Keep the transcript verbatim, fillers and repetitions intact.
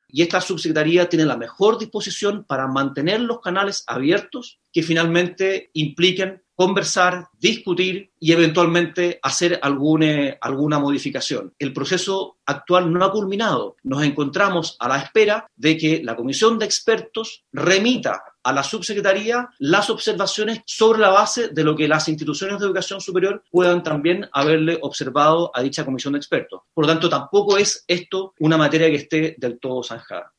y esta subsecretaría tiene la mejor disposición para mantener los canales abiertos que finalmente impliquen conversar, discutir y eventualmente hacer alguna, alguna modificación. El proceso actual no ha culminado. Nos encontramos a la espera de que la comisión de expertos remita a la subsecretaría las observaciones sobre la base de lo que las instituciones de educación superior puedan también haberle observado a dicha comisión de expertos. Por lo tanto, tampoco es esto una materia que esté del todo zanjada.